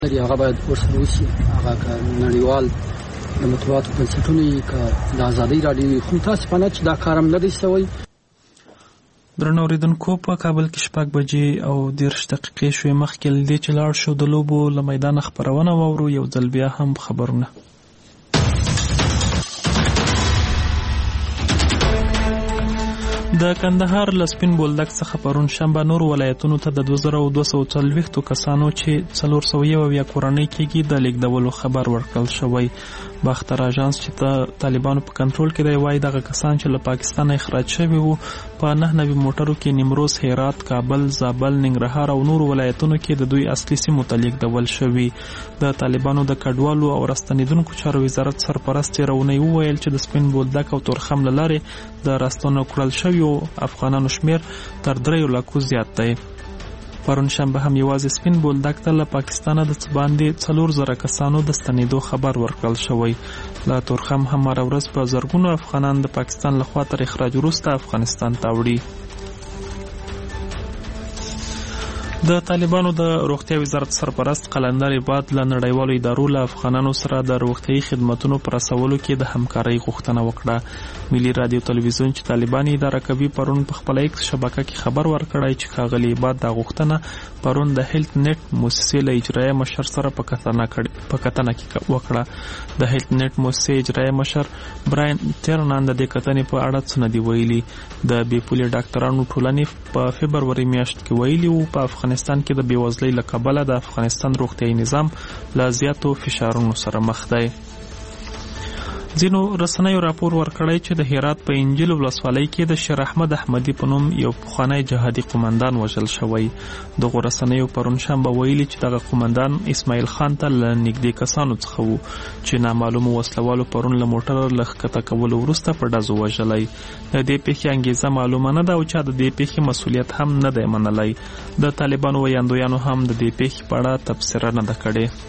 هغه باید ورسره وشي. هغه نړیوال د مطبوعاتو بنسټونه که د ازادۍ راډیو خو متاسفانه چې دا کار هم نه دی شوی. درنو اوریدونکو، په کابل کې 6 بجې او 10 دقیقې شوې مخکې له دې چې لاړ شو د لوبو له میدانه خپرونه واورو. یو ځل بیا هم خبرونه. د کندهار له سپین بولدک څخه پرون شنبه نور ولایتونو ته د 2240 کسانو چې 401 کورنۍ کېږي د لیږدولو خبر ورکړل شوی. باختر اژانس چې طالبانو په کنټرول کې دی وایي دغه کسان چې له پاکستانه اخراج شوي وو په 99 موټرو کې نیمروز، هرات، کابل، زابل، ننګرهار او نور ولایتونو کې د دوی اصلي سیمو ته لیږدول شوي. د طالبانو د کډوالو او راستنیدونکو چارو وزارت سرپرست رونی وویل چې د سپین بولدک او تورخم له لارې د راستنو کړل شویو افغانانو شمیر تر 3 لکو زیات دی. پرون شنبه هم یوازې سپین بولدک ته له پاکستانه د څه باندې 4000 کسانو د ستنېدو خبر ورکړل شوی. له تورخم هم هره ورځ په زرګونو افغانان د پاکستان لخوا تر اخراج وروسته افغانستان ته وړي. د طالبانو د روغتیا وزارت سرپرست قلندر عباد له نړیوالو ادارو له افغانانو سره د روغتیايي خدماتو پر رسولو کې د همکارۍ غوښتنه وکړه. ملي رادیو تلویزیون چې طالبان اداره کوي پرون په خپل ایکس شبکه کې خبر ورکړی چې ښاغلي عباد دا غوښتنه پرون د هیلت نت مؤسسې له اجرایي مشر سره په کتنه کې وکړه. د هیلت نت مؤسسې اجرایي مشر براین ټرنان د دې کتنې په اړه څه نه دی ویلي. د بې پولې ډاکټرانو ټولنې په فبروري میاشت کې ویلي وو په افغانستان کې د بېوزلۍ له کبله د افغانستان روغتیايي نظام له زیاتو فشارونو سره مخ دی. ځینو رسنیو راپور ورکړی چې د هرات په انجیل ولسوالۍ کې د شیر احمد احمدي په نوم یو پخوانی جهادي قومندان وژل شوی. دغو رسنیو پرون شنبه ویلي چې دغه قومندان اسماعیل خان ته له نږدې کسانو څخه وو چې نامعلومو وسلوالو پرون له موټره له ښکته کولو وروسته په ډزو وژلی. د دې پیښې انګیزه معلومه نه ده او چا د دې پیښې مسؤلیت هم نه دی منلی. د طالبانو ویاندویانو هم د دې پیښې په اړه تبصره نه ده کړې.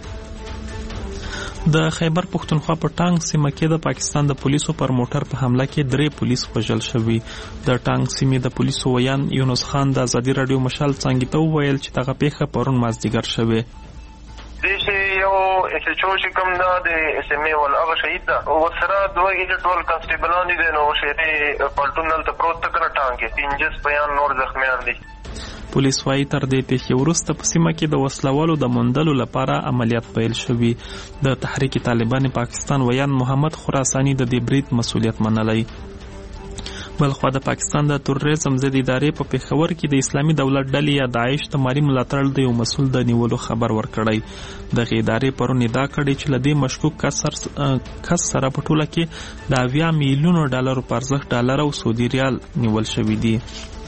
د خیبر پښتونخوا په ټانګ سیمه کې د پاکستان د پولیسو پر موټر په حمله کې 3 پولیس وژل شوي. د ټانګ سیمې د پولیسو ویان یونس خان د ازادي رادیو مشال څنګه ته وویل چې دغه پیښه پرون مازدیګر شوه. دیشه یو اسچو چې کوم دا د اس ام ای ول هغه شهید ده او سره دوه ایډیټول کانسټیبلان دي نو شهري پالټونل ته پروت کړه ټانګ کې 15 بیان نور زخمیان دي. پولیس وايي تر دې پیښې وروسته په سیمه کې د وسلوالو د موندلو لپاره عملیات پیل شوي. د تحریک طالبان پاکستان ویان محمد خراسانی د دې برید مسؤلیت منلی. بلخوا د پاکستان د تروریزم ضد ادارې په پېښور کې د اسلامي دولت ډلې یا داعش د مالي ملاتړ د یو مسؤل د نیولو خبر ورکړی. دغه ادارې پرون ادعا کړې چې له دې مشکوک کس سره په ټوله کې د 80 میلیونو ډالرو په ارزښت ډالر او سعودي ریال نیول شوي دي.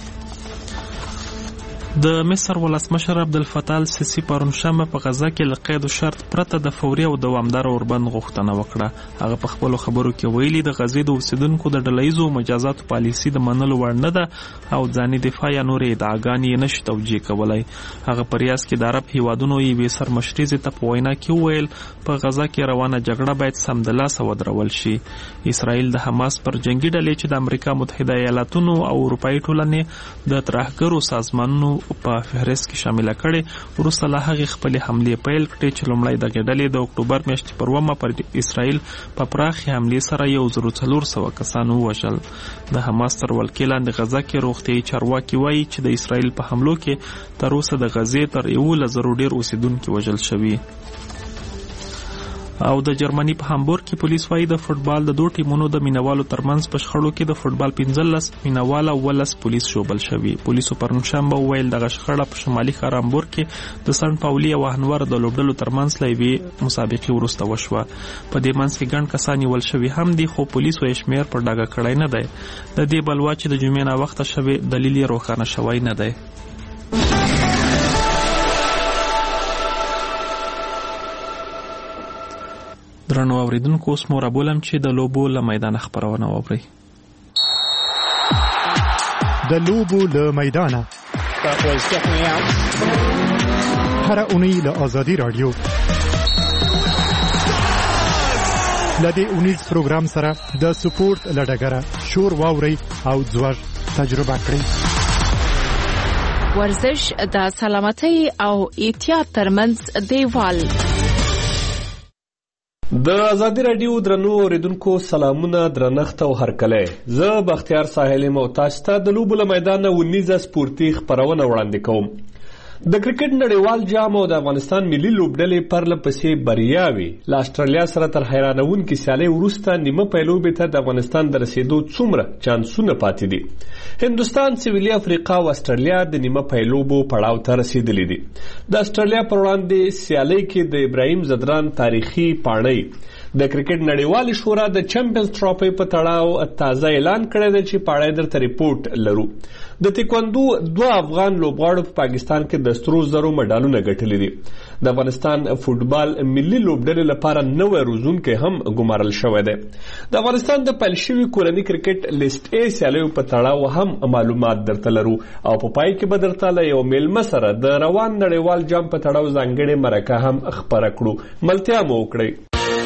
د مصر ولسمشر عبدالفتاح السیسی پرون شنبه په غزه کې له قید او شرط پرته د فوري او دوامدار اوربند غوښتنه وکړه. هغه په خپلو خبرو کې ویلي د غزې د اوسیدونکو د ډلهییزو مجازاتو پالیسي د منلو وړ نه ده او ځاني دفاع یا نورې ادعاګانې یې نشي توجیه کولی. هغه په ریاض کې د عرب هیوادونو یوې سرمشریزې ته په وینا کې وویل په غزه کې روانه جګړه باید سمدلاسه ودرول شي. اسرائیل د حماس پر جنگي ډلې چې د امریکا متحده ایالاتونو او اروپایي ټولنې د ترهګرو سازمانونو په فهرست کې شامل کړي وروسته له هغې خپلې حملې پیل کړې چې لومړی دغې ډلې د اکتوبر میاشتې پر 1 پر اسرائیل په پراخې حملې سره 1400 کسان ووژل. د حماس تر ولکې لاندې غزه کې روغتیايي چارواکي وایي چې د اسرائیل په حملو کې تر اوسه د غزې تر 11,000 ډېر اوسیدونکي وژل شوي. او د جرمني په هامبورګ کې پولیس وايي د فوټبال د 2 ټیمونو د مینوالو ترمنځ په شخړو کې د فوټبال 15 مینوال او 10 پولیس شوبل شوي. پولیسو پرون شنبه وویل دغه شخړه په شمالي ښار هامبورګ کې د سن پاولی او هنور د لوبډلو ترمنځ له یوې مسابقې وروسته وشوه. په دې منځ کې ګڼ کسان نیول شوي هم دي خو پولیسو یې شمیر پر ډاګه کړی نه دی. د دې بلوا چې د جمعې نه وخته شوی دلیل یې روښانه شوی نه دی. درنو اوریدونکو اوس مو رابولم چې د لوبو له میدانه خبرونه واورئ. د لوبو له میدانه هر اونۍ له ازادي رادیو لدې اونیز پروګرام سره د سپورت لډګره شور واوري او ځوږ تجربه کړئ. ورزش د سلامتۍ او احتیاط ترمنځ دیوال. د آزادي رادیو درنو اوریدونکو سلامونه، درنښت او هرکلی. زه بختیار ساحل یم او تاسو ته د لوبو له میدانه ونیزه سپورتي خپرونه وړاندې کوم. د کرکټ نړیوال جام او د افغانستان ملي لوبډلې پرله پسې بریاوې له اسټرالیا سره تر حیرانونکې سیالۍ وروسته نیمه پیلوبې ته د افغانستان د رسېدو څومره چانسونه پاتې دي. هندوستان، سویلي افریقا او اسټرالیا د نیمه پیلوبو پړاو ته رسېدلي دي. د اسټرالیا پر وړاندې سیالۍ کې د ابراهیم ځدران تاریخي پاڼۍ د کرکټ نړیوالې شورا د چمپیونز ټرافي په تړاو تازه اعلان کړی دی چې پاڼۍ درته ریپورټ لرو. د تکواندو 2 افغان لوبغاړو په پاکستان کې د سترو زرو مډالونه ګټلي دي. د افغانستان فوټبال ملي لوبډلې لپاره نوی روزونکی هم ګمارل شوی دی. د افغانستان د پیل شوي کورني کرکټ لیست ای سیالیو په تړاو هم معلومات درته لرو او په پای کې به درته له یو میلمه سره د روان نړیوال جام په تړاو ځانګړې مرکه هم خپره کړو. ملتیا مو وکړئ.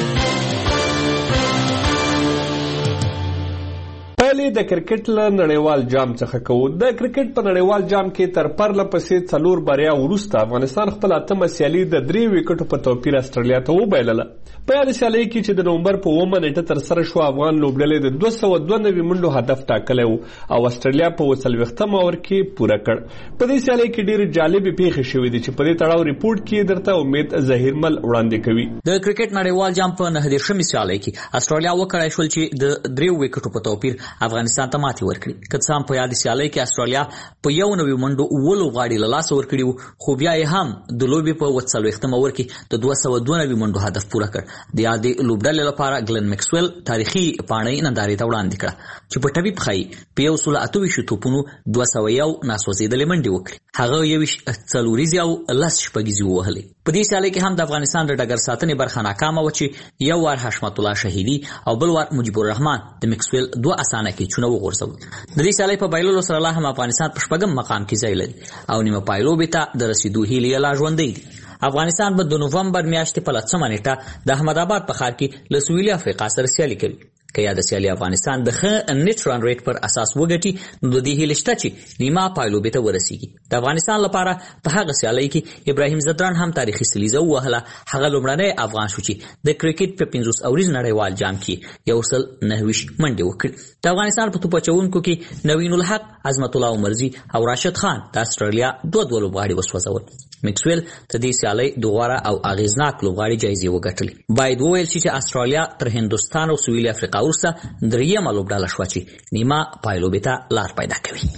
د کرکټ له نړیوال جام څخه کوو. د کرکټ په نړیوال جام کې تر پرله پسې 4 بریا وروسته افغانستان خپل 8مه سیالي د 3 وکټو په توپیر استرالیا ته وبایلله. په یاد سیالۍ کې چې د نومبر په 9 نیټه تر سره شو، افغان لوبډلې د 292 منډو هدف ټاکلی و او استرالیا په 40 اوور کې پوره کړ. په دې سیالۍ کې ډېرې جالبې پیښې شوې دي چې په دې تړاو ریپورټ کې درته امید ظهیرمل وړاندې کوي. د کرکټ نړیوال جام په 9 سیالۍ کې استرالیا وکړای شول چې د 3 وکټو په توپیر افغانستان ته ماتې ورکړي. که څه هم په یاد سیالۍ کې استرالیا په 91 منډو 9 لوبغاړي له لاسه ورکړي وو، خو بیا یې هم د لوبې په 40 اوور کې د 292 منډو هدف پوره کړ. د یادې لوبډلې لپاره گلن میکسویل تاریخي پاڼۍ نندارې ته وړاندې کړه چې په ټبي پخی په 128 توپونو 201 ناسوځېدلې منډې وکړي. هغه 21 څلوریزې او 10 شپږیزې ووهلې. په دې سیالۍ کې هم د افغانستان د ډګر ساتنې برخه ناکامه و چې یو وار حشمت الله شهیدي او بل وار مجيب الرحمن د میکسویل 2 اسانه کیچونه وغورځول. د دې سیالۍ په بایللو سره لا هم افغانستان په 8م مقام کې ځای لري او نیمه پایلوبې ته د رسیدو هیلې لا ژوندۍ دي. افغانستان به د نومبر میاشتې په 9مه نیټه د احمد آباد په ښار کې له سویلي افریقا سره سیالي کوي. که یا د سیالي افغانستان د ښه نیټ رن ریټ پر اساس وګټي نو د دې هیله شته چې نیمه پایلوبې ته ورسیږي. د افغانستان لپاره په هغه سیالۍ کې ابراهیم ځدران هم تاریخي سلیزه ووهله. هغه لومړنی افغان شو چې د کرکټ په 50 اوریز نړیوال جام کې 129 منډې وکړي. د افغانستان په توپ اچوونکو کې نوین الحق، عظمت الله عمرزي او راشد خان د استرالیا 2 لوبغاړي وسوځول. میکسویل ته د سیالۍ د غوره او اغیزناک لوبغاړي جایزې وګټلې. باید وویل شي چې استرالیا تر هندوستان او سویلي افریقا وروسته 3مه لوبډله شوه چې نیمه پایلوبې ته لار پیدا کوي.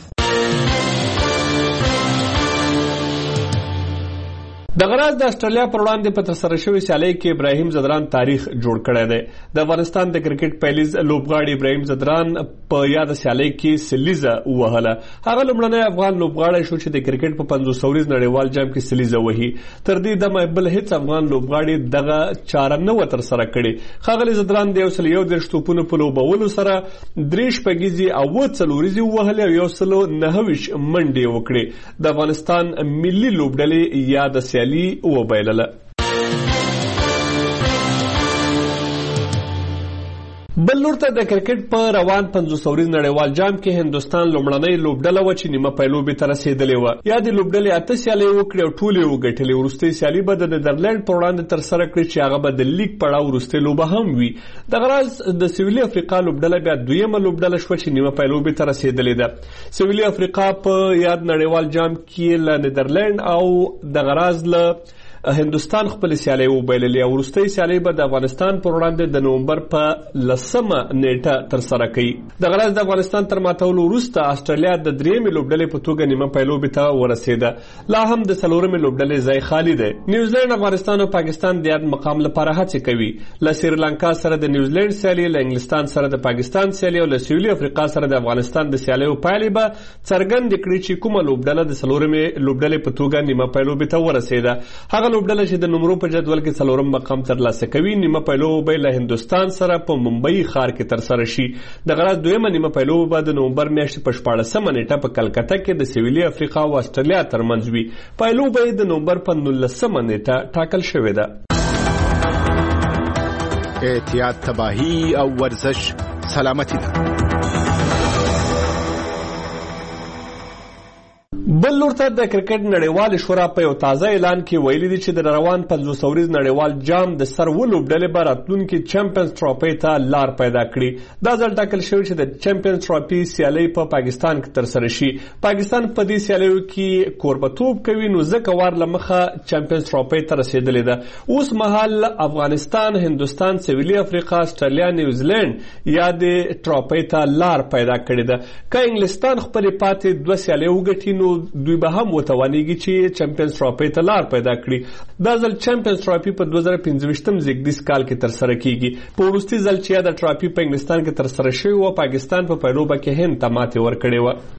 د غراز د استرالیا پر وړاندې په ترسره شوې سیالۍ کې ابراهیم ځدران تاریخ جوړ کړی دی. د افغانستان د کرکټ پیلیز لوبغاړي ابراهیم ځدران په یاد سیالۍ کې سلیزه ووهله. هغه لومړنی افغان لوبغاړی شو چې د کرکټ په 50 اوریز نړیوال جام کې سلیزه وهي. تر دې دمه بل هیڅ افغان لوبغاړي دغه چاره نه و ترسره کړې. ښاغلي ځدران د 111 توپونو په لوبولو سره 3 شپږیزې او 2 څلوریزې ووهلې او 129 منډې وکړې. د افغانستان ملي لوبډلې یاد سیالۍ وبایلله. بل لور ته د کرکټ په روان 50 اوریز نړیوال جام کې هندوستان لومړنۍ لوبډله و چې نیمه پیلوبې ته رسېدلې وه. یا د لوبډلې 8 سیالۍ وکړې او ټولې وګټلې. وروستۍ سیالي به د نیدرلینډ په وړاندې ترسره کړي چې هغه به د لیګ پړاو وروستۍ لوبه هم وي. دغه راز د سویلي افریقا لوبډله بیا 2مه لوبډله شوه چې نیمه پیلوبې ته رسېدلې ده. سویلي افریقا په یاد نړیوال جام کې له نیدرلینډ او دغه راز له هندوستان خپل سیالۍ وبایللې او وروستۍ سیالۍ به د افغانستان پر وړاندې د نومبر په 10مه نیټه ترسره کوي. دغه راز د افغانستان تر ماتولو وروسته استرالیا د 3مې لوبډلې په توګه نیمه پیلوبې ته ورسېده. لا هم د 4مې لوبډلې ځای خالي دی. نیوزیلینډ، افغانستان او پاکستان د یاد مقام لپاره هڅې کوي. له سریلانکا سره د نیوزیلینډ سیالي، له انګلستان سره د پاکستان سیالي او له سویلي افریقا سره د افغانستان د سیالیو پایلې به څرګندې کړي چې کومه لوبډله د 4مې لوبډلې په توګه نیمه پیلوبې ته ورسېده. هغه لوبډله چې د نمرو په جدول کې 4م مقام ترلاسه کوي نیمه پیلوبه له هندوستان سره په ممبئی ښار کې ترسره شي. د غراز 2مه نیمه پیلوبه د نومبر میاشتې په 14مه نیټه په کلکته کې د سویلي افریقا او استرالیا ترمنځ وي. پیلوبه د نومبر په 19مه نیټه ټاکل شوې ده. احتیاط، تباهی او ورزش سلامتی ده. بل لور ته د کرکټ نړیوال شورا په یو تازه اعلان کې ویلي دي چې د روان 50 ورځ نړیوال جام د سر ولوبډلې به راتلونکي چمپیونز ټرافي ته لار پیدا کړي. دا ځل ټاکل شوی چې د چمپیونز ټرافي سیالي په پاکستان کې ترسره شي. پاکستان په دې سیالیو کې کوربتوب کوي، نو ځکه وار لمخه چمپیونز ټرافي ته رسیدلې ده. اوس مهال افغانستان، هندوستان، سویلي افریقا، استرالیا، نیوزیلند یا د ټرافي ته لار پیدا کړې ده. که انګلستان خپل پاتې دوه سیالۍ وګټي نو دوی به هم وتوانیږي چې چمپیونز ټرافي ته لار پیدا کړي. دا ځل چمپیونز ټرافي په 2015 زیږدیز کال کې ترسره کیږي. په وروستي ځل چې دا ټرافي په انګلستان کې ترسره شوی و، پاکستان په پیلوبه کې هند ته ماتې ورکړې و.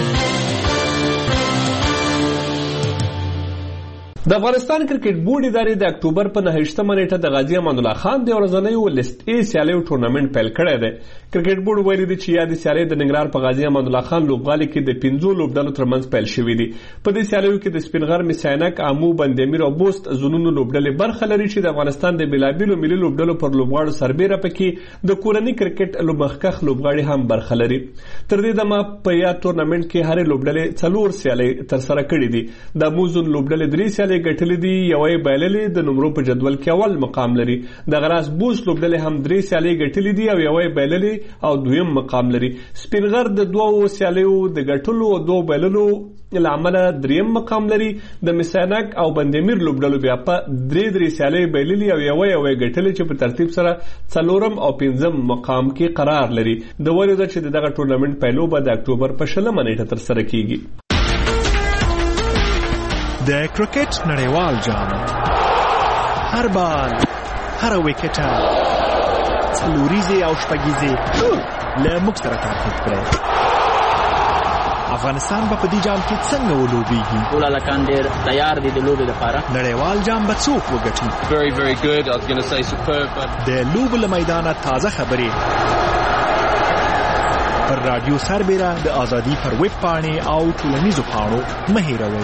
د افغانستان کرکټ بورډ ادارې د اکتوبر په 9مه نیټه د غازی امان الله خان د ورځنیو لیست ای سیالیو ټورنمنت پیل کړی دی. کرکټ بورډ ویلي دی چې یادې سیالۍ د ننګرهار په غازی امان الله خان لوبغالي کې د 15 لوبډلو ترمنځ پیل شوې دي. په دې سیالیو کې د سپینغر، میساینک، امو، بندامیر او بوست زونونو لوبډلې برخه لري چې د افغانستان د بلابلو ملي لوبډلو پر لوبغاړو سربېره پکې د کورنۍ کرکټ لوبمخکخ لوبغاړي هم برخه لري. تر دې دمه په یاد ټورنمنت کې هرې لوبډلې 4 سیالۍ ترسره کړې دي. د موزون لوبډلې 3 سیالۍ ګټلې دي، یوې بایللې د نمرو په جدول کې اول مقام لري. د غراس بوس لوبډلې هم 3 سیالۍ ګټلې دي او یوې بایللې او دویم مقام لري. سپینغر د 2 سیالیو د ګټلو او 2 بایللو لامل دریم مقام لري. د میساینک او بندامیر لوبډلو بیا په 3 سیالۍ بایللې او یوې ګټلې چې په ترتیب سره 4 او 5 مقام کې قرار لري. د وریو چې دغه ټورنمنت پیلوبه د اکتوبر په 20مه نیټه ترسره کیږي. د کرکټ نړیوال جام هر بال، هر وکټه، څلوریزه او شپږیزه له موږ سره تعقیب کړئ. افغانستان په دې جام کې څنګه ولوبېږي؟ ټول هلکان ډېر تیار دي د لوبې لپاره. نړیوال جام به څوک وګټي؟ Very, very good. I was going to say superb. د لوبو له میدانه تازه خبرې پر رادیو سربېره د ازادي پر ویب پاڼې او ټولنیزو پاڼو مه هېروئ.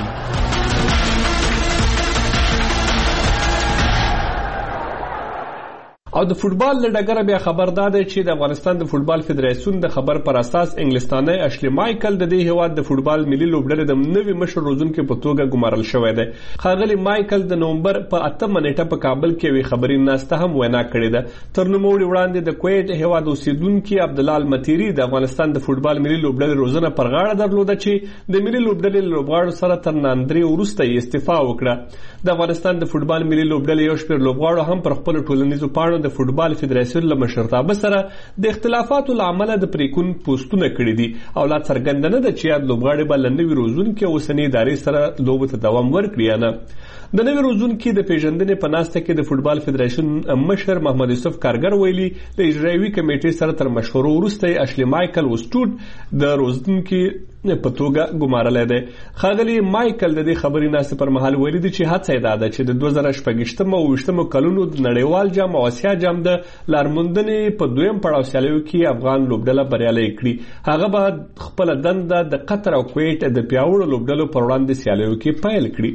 او د فوتبال له ډګره بیا خبر داده چې د افغانستان د فوتبال فدراسیون د خبر پر اساس انګلستاني اشلی مایکل د دې هیواد د فوتبال ملي لوبډلې د نوي مشر روزونکو په توګه ګمارل شوی دی. ښاغلي مایکل د نومبر په 8مه نیټه په کابل کې وی خبري ناسته هم وینا کړې ده. تر نوموړي وړاندې د کویت هیواد اوسیدونکو عبدالله المتيري د افغانستان د فوتبال ملي لوبډلې روزنه پر غاړه درلوده چې د ملي لوبډلې لوبغاړو سره تر ناندري وروسته استعفا وکړه. د افغانستان د فوتبال ملي لوبډلې یو شمېر لوبغاړو هم پر خپل ټولنیزو پاڼو د فوتبال فدراسیون له مشرتابه سره د اختلافاتو له امله د پریکون پوسټونه کړي دي او لا څرګنده نه ده چې یاد لوبغاړي به له نوي روزونکو اوسنۍ ادارې سره لوبو ته دوام ورکړي یا نه. د نوي روزونکو د پیژندنې په ناسته کې د فوتبال فدراسیون مشر محمد یوسف کارګر ویلي د اجرایوي کمیټې سره تر مشورو وروسته اشلی مایکل وسټوډ د روزونکو په توګه ګمارلی دی. ښاغلي مایکل د دې خبرې ناسته پر مهال ویلي دي چې هڅه یې دا ده چې د 2026 او 20 کلونو د نړیوال جام او اسیا جام د لارموندنې په دویم پړاو سیالیو کې افغان لوبډله بریالۍ کړي. هغه به خپل دنده د قطر او کویت د پیاوړو لوبډلو پر وړاندې سیالیو کې پیل کړي.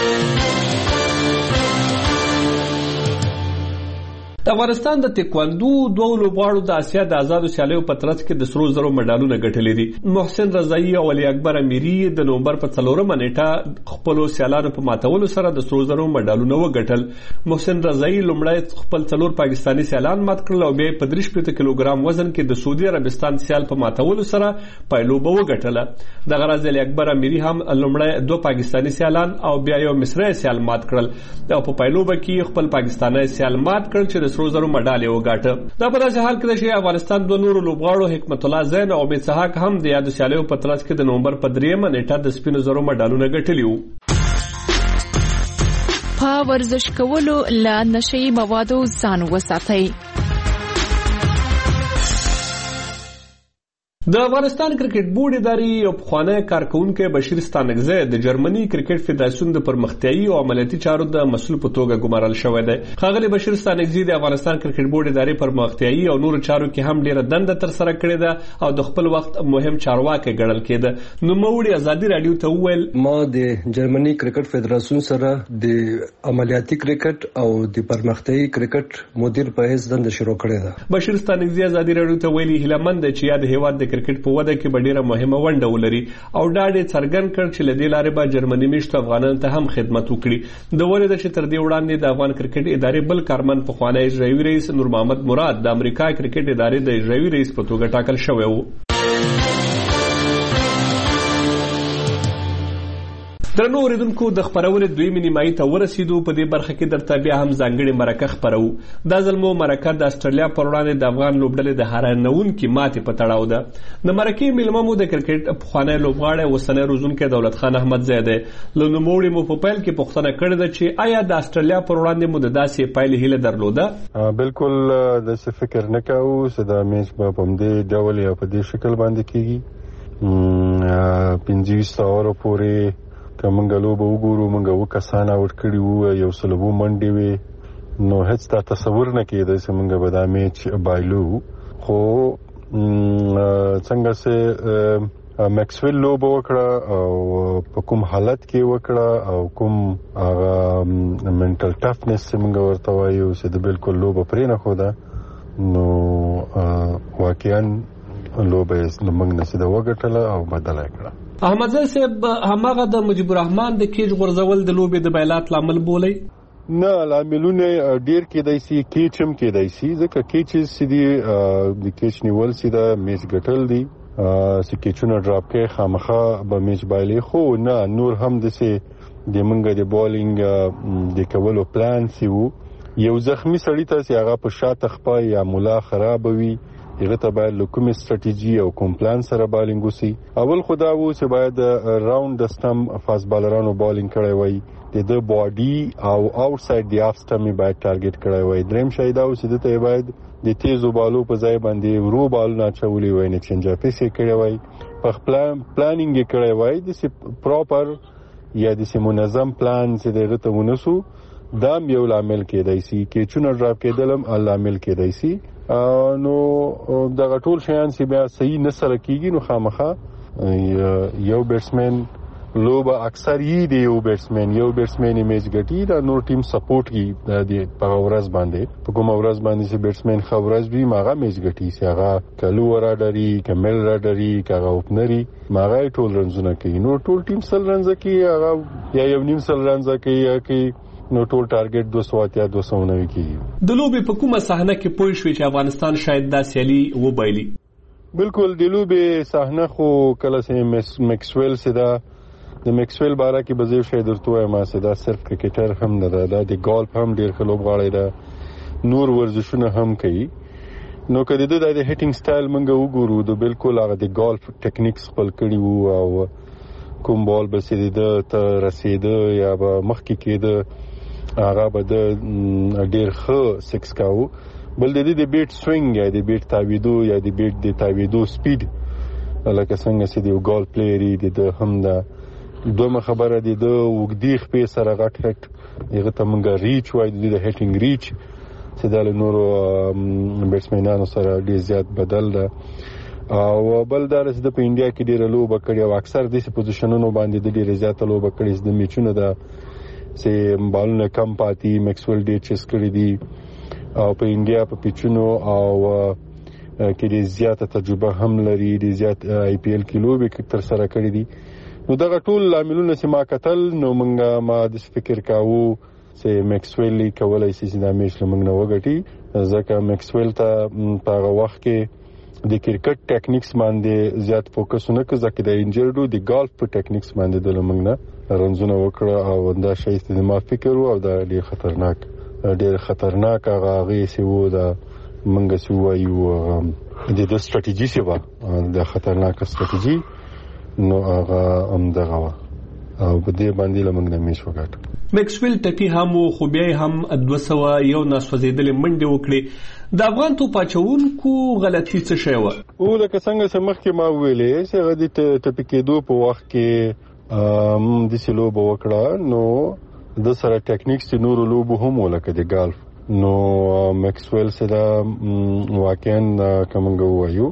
د افغانستان د تکواندو 2 لوبغاړو د اسیا د آزادو سیالیو په ترڅ کې د سرو زرو مډالونه ګټلي دي. محسن رضایی او علي اکبر امیری د نومبر په 4مه نیټه خپل سیالانو په ماتولو سره د سرو زرو مډالونه وګټل. محسن رضایی لومړی خپل 4 پاکستانی سیالان مات کړل او بیا په 53 کیلوګرام وزن کې د سعودي عربستان سیال په ماتولو سره پایلوبه وګټله. د غراز علي اکبر امیری هم لومړی 2 پاکستانی سیالان او بیا یو مصری سیال مات کړل او په پایلوبه کې خپل پاکستانی سیال مات کړل چې د سرو زرو مډال وګاټه. دا په داسې حال کې چې افغانستان 2 نورو لوبغاړو حکمت الله زین او امید سحاق هم د یاد سیالیو په ترڅ کې د نومبر په 3مه نیټه د سپینو زرو مډالونه ګټلي وو. په ورزش کولو له نشئی موادو ځان وساتئ. د افغانستان کرکټ بورډ ادارې یو پخوانی کارکونکی بشیر ستانکزی د جرمني کرکټ فدراسیون د پرمختیایي او عملیاتي چارو د مسؤل په توګه ګمارل شوی دی. ښاغلي بشیر ستانکزی د افغانستان کرکټ بورډ ادارې پرمختیایي او نورو چارو کې هم ډیره دنده تر سره کړې ده او د خپل وخت مهم چارواکي ګڼل کېده. نوموړي ازادي رادیو ته وویل ما د جرمني کرکټ فدراسیون سره د عملیاتي کرکټ او د پرمختیایي کرکټ مدیر په حیث دنده شروع کړې ده. بشیر ستانکزی ازادي رادیو ته ویلي هیله مند چې یاد هیواد د کرکټ په وده کې ډېره مهمه ونډه ولري او دا ډېر څرګند کړ چې له دې لارې به جرمني میشتو افغانانو ته هم خدمت وکړي. د ولې د چې تر دې وړاندې د افغان کرکټ ادارې بل کارمن پخوانی اجرایي رئیس نور محمد مراد د امریکا کرکټ ادارې د اجرایي رئیس په توګه ټاکل شوی و. درنو اوریدونکو د خبرونې دویمې نیمایي ته ورسېدو. په دې برخه کې درته بیا هم ځانګړې مرکه خپرو. دا ځل مو مرکه د استرالیا پر وړاندې د افغان لوبډلې د حیرانوونکې ماتې په تړاو ده. د مرکې میلمه مو د کرکټ پخوانی لوبغاړی اوسنی روزونکی دولت خان احمدزی دی. له نوموړي مو په پیل کې پوښتنه کړې ده چې آیا د استرالیا پر وړاندې مو د داسې پایلې هیله درلوده؟ بالکل داسې فکر نه کوو چې دا میچ به په همدې ډول یا په دې شکل باندې کېږي. 25 اورو پورې که موږ لوبه وګورو، موږ اوه کسان آوټ کړي وو، یو سل اووه منډې وې، نو هېڅ دا تصور نه کېده چې موږ به دا میچ بایلو. خو څنګه چې میکسویل لوبه وکړه او په کوم حالت کې وکړه او کوم هغه منټل ټفنس چې موږ ورته وایو چې د بالکل لوبه پرې نه ښوده، نو واقعا لوبه یې موږ نه چې ده وګټله او بدله یې کړه. احمدزی صاحب هماغه د مجيب الرحمن د کیج غورځول د لوبې د بایلات لامل بولي؟ نه، لاملونه ډیر کېدای شي، کیچ هم کېدای شي، ځکه کیچ چې دی د کیچ نیول سي دا میچ ګټل دي، چې کیچونه ډراپ کې خامخا به میچ بایلي. خو نه، نور هم د سي د منګه د بالینګ د کولو پلان سی وو. یو زخمی سړی ته چې هغه په شاته خپای یا مولا خراب وي، هغه ته باید کوم استراتیژي او کوم پلان سره بالینګ وسی. اول خدا وو چې باید راوند د سټم فاست بالرانو بالینګ کړی وای، د باډي او اوټ ساید دی اف سټم باید ټارګټ کړی وای. دریم شای دا و چې د ته باید د تیزو بالو په ځای باندې ورو بال نه چولې وای، نه چنجا پیسې کړی وای، په پلانینګ کړی وای. د پراپر یا د منظم پلان چې دغه ته ونسو، دا یو لامل کېدای شي کې چونه ډراپ کېدلم لامل کېدای شي. نو دغه ټول شیان چې بیا صحیح نه سره کیږي، نو خامخا یو بیټسمن لوبه اکثر یې دی، یو بیټسمن میچ ګټي، دا نور ټیم سپورټ کی د په ورځ باندې په کوم ورځ باندې چې بیټسمن خورز وي ماغه میچ ګټي، چې هغه کلو راډري کمل راډري کاغه اوپنري ماغه ټول رنزونه کوي. نو ټول ټیم سل رنز کوي، هغه یا یو نیم سل رنز کوي، نو ټول ټارګټ 200 یا 290 کیږي. د لوبې په کومه صحنه کې پوه شوې چې افغانستان شاید دا سیالي وبایلي؟ بالکل د لوبې صحنه خو کله چې میکسویل سدا د میکسویل باره کې بزیو شاید درته وایم چې دا صرف کرکټر هم نه ده، دا د ګالف هم ډیر ښه لوبغاړی ده، نور ورزشونه هم کوي. نو کله د هټینګ سټایل موږ وګورو، د بالکل هغه د ګالف ټیکنیکس خپل کړي وو او کوم بال به سي د ته رسیده یا به مخکې کېده هغه به د ډیر ښه سکس کاوه. بل د دې د بیټ سوینګ یا د بیټ تاویدو یا د بیټ د تاویدو سپیډ لکه څنګه چې د ګال پلیری د هم دا دومره خبره دي د وګدی خپې سره غټ هټ هغه ته مونږه ریچ وای د هټینګ ریچ چې د نورو بیټسمنانو سره ډیر زیات بدل ده. او بل دا چې د په انډیا کې ډیر لوبه کړي او اکثر د پوزیشنونو باندې د ډیر زیات لوبه کړي د میچونو ده چې بالونه کم پاتې میکسویل ډیر چیس کړی دي او په انډیا په پیچونو او کې ډیر زیاته تجربه هم لري، ډیر زیات آی پی ایل کې لوبې تر سره کړې دي. نو دغه ټول لاملونه چې ما کتل، نو ما د فکر کاوه چې میکسویل کولای شي چې دا میچ موږ نه وګټي، ځکه میکسویل ته په هغه وخت کې د کرکټ ټیکنیکس باندې زیات فوکس نه کوي، ځکه د انجرډو د ګالف په ټیکنیکس باندې د موږ نه رنزونه وکړه او دا شی چې ما فکر وو او دا ډیر خطرناک هغه سی وو دا منګه سی وایو د استراتیژي سی وو د خطرناک استراتیژي، نو هغه دغه او په دې باندې لمنګ نه میش وکړ. میکسویل ټپی هم خو بیا هم 201 ناسوځیدلې منډه وکړي. د افغان توپ اچونکو غلطي څه شی و؟ او لکه څنګه چې مخکې ما ویلې چې هغه د ټپی کېدو په وخت کې د سلوب وکړه، نو د سره ټیکنیکس نور لوبو هم ولکه د ګالف. نو میکسویل سره واقعا کومنګ وایو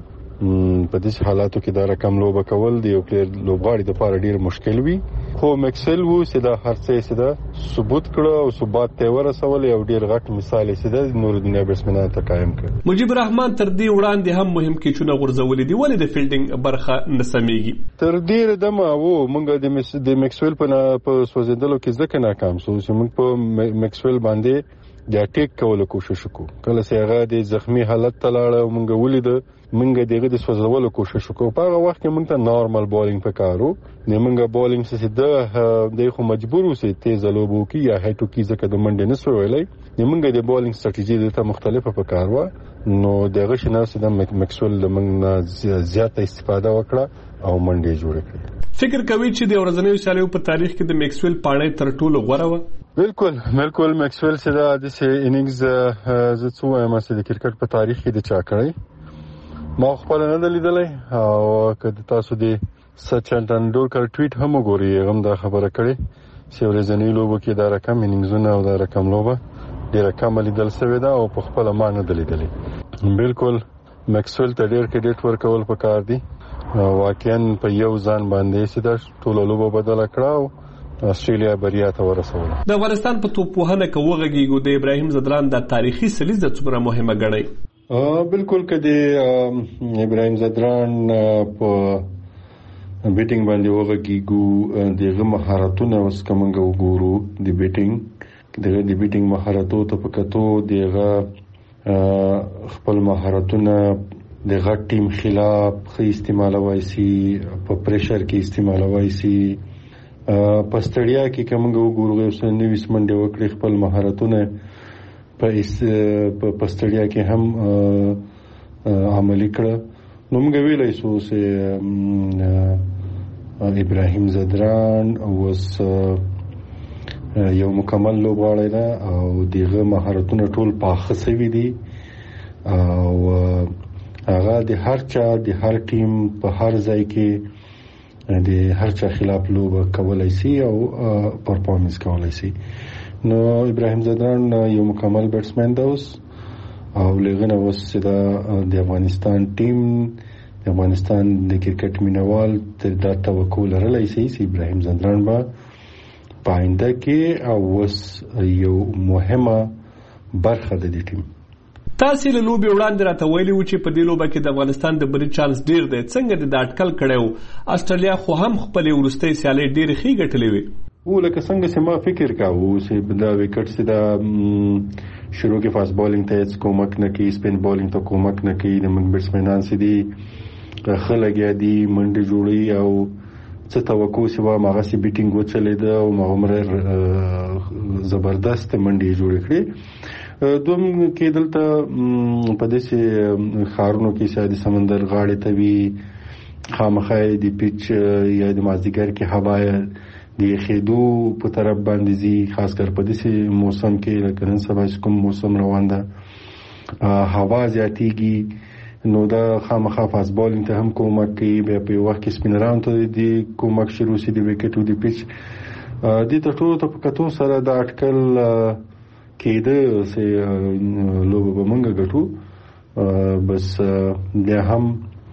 په دې حالاتو کې دا رقم لوبه کول د یو پلیر لوبغاړي لپاره ډیر مشکل وي. خو مکسویل وو چې دا هر څه سده ثبوت کړو او ثبات ته ورسول یو ډیر غټ مثال سده نور دنیا بیټسمنانو ته قائم کړ. مجيب الرحمن تر دې وړاندې هم مهم کیچونه غورځولې دي، ولې د فیلډینګ برخه نه سمېږي؟ تر ډیر دمه وو مونږ د مکسویل په سوځیدلو کې ځکه ناکام شو چې مونږ په مکسویل باندې د اټیک کولو کوشش وکړو. کله چې هغه د زخمی حالت ته لاړ مونږ ولید مونږ دغه د سوځولو کوشش وکړو. په هغه وخت کې مونږ ته نارمل بالینګ پکارو، نه مونږه بالینګ څه د خو مجبور اوسې تیز لوبو کې یا هټو کې ځکه د منډې نه سوړلې، نه مونږه د بالینګ ستراتیژي د مختلفه پکارو. نو دغه شناس د مکسویل د مونږ زیاته استفاده وکړه او منډې جوړ کړې. فکر کوي چې د ورځنیو سیالیو په تاریخ کې د مکسویل پاڼې تر ټولو غوره و؟ بالکل مکسویل چې دا د اننګز زه څو وایم چې د کرکټ په تاریخ کې د چا کړی ما خپل نه لیدلې. او کله تاسو د سچن ټندولکر ټویټ هم وګورئ، هم دا خبره کړې چې ورځنی لوبو کې دا رقم اننګزونه او دا رقم لوبه ډېر کم لیدل شوی دا او په خپل ما نه لیدلې. بالکل مکسویل ته ډېر کریډټ ورکول پکار دي. واقعا په یو ځان باندې چې دا ټول لوبه بدل کړو استرالیا بریا ته ورسوله. د افغانستان په توپ وهنه کې وغږیږو د ابراهیم ځدران د تاریخي سلیزه څومره مهمه ګڼي؟ بالکل کدی ابراهیم ځدران په بیټینګ باندې وغږیږو دغه مهارتونه اوس کومه وګورو د بیټینګ مهارتو ته پکاتو دغه خپل مهارتونه د غټ ټیم خلاف خې استعمالوي سي، په پریشر کې استعمالوي سي، په ستړیا کې کومه وګورو اوس نوې سمنډه وکړي خپل مهارتونه په ستړیا کې هم عملي کړ. نو موږ ویلای شو چې ابراهیم ځدران اوس یو مکمل لوبغاړی دی او دغه مهارتونه ټول پاخه شوي دي او هغه د هر چا د هر ټیم په هر ځای کې د هر چا خلاف لوبه کولای شي او پرفارمنس کولای شي. نو ابراهیم ځدران یو مکمل بیټسمن دی اوس او لغنه اوس د افغانستان ټیم د افغانستان د کرکټ مینوال تر دا توقع لرلای شي چې ابراهیم ځدران به پاینده کې او اوس یو مهمه برخه د دې ټیم. تاسو له لوبي وړاندې راته ویلي و چې په دې لوبه کې د افغانستان د بری چانس ډیر دی، څنګه د اټکل کړو؟ استرالیا خو هم خپل ورستۍ سیالي ډیر ښې ګټلې وي. لکه څنګه چې ما فکر کاوه چې دا وکټ چې دا شروع کې فاست بالینګ ته هیڅ کومک نه کوي، سپین بالینګ ته کومک نه کوي، د موږ بیټسمنان چې دي خلګیا دي منډه جوړي او څه توقع چې وا ماغه سي بیټینګ وچلې ده او مغمره زبردست منډه جوړ کړې. دوم کې دلته په دې خارونو کې شاید سمندر غاړې ته وي خامخا د پیچ یا د مازدیګر کې هوا د خېدو په طرف باندې زی، خاص کر په دې موسم کې لکه نن سبا کوم موسم روان ده هوا زیاتیږي نو دا خامخا فاست بالینګ ته هم کومک کوي. بیا په وخت کې سپینران ته د کومک شروع شي د وکټ او د پیچ د ټولو ته په کتو سره د اټکل کېده چې لوبه به مونږ ګټو. بس بیا هم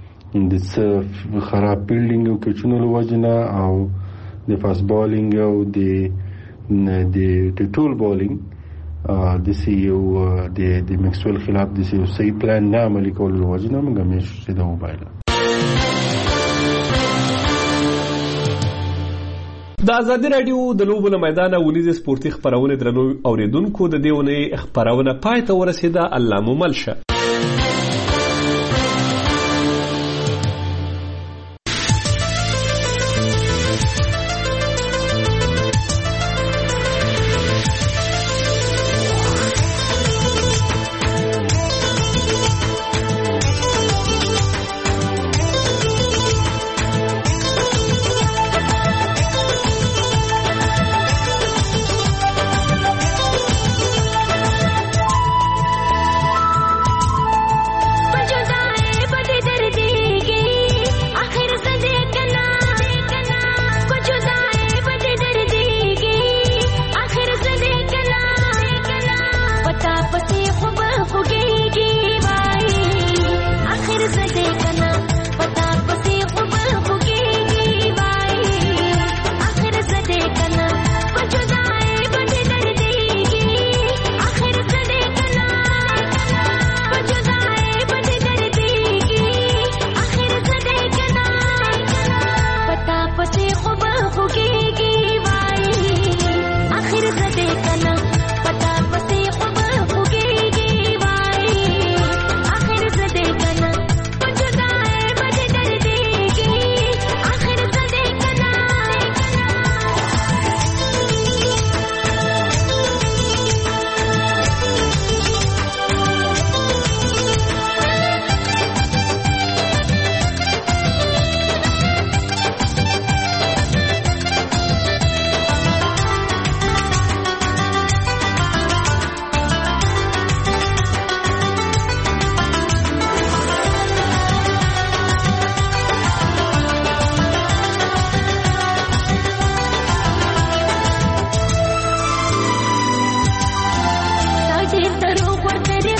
د خراب فیلډینګ او کچونو له وجنه او د فاست بالینګ او د ټول بالینګ د سی یو د مکسویل خلاف د سی یو صحیح پلان نه عملي کول له وجنه مونږ همیشه چې دا وبایله. د ازادي رادیو د لوبو له میدانه ولید سپورتي خبرونه درنو اوریدونکو د دې ونې خبرونه پای ته ورسیده. الله مو ملشه. چې دروغ ورته